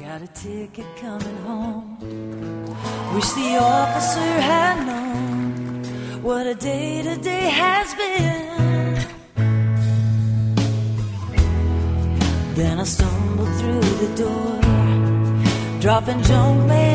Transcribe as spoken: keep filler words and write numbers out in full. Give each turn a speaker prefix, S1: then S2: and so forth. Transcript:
S1: got a ticket coming home. Wish the officer had known what a day today has been. Then I stumbled through the door, dropping junk mail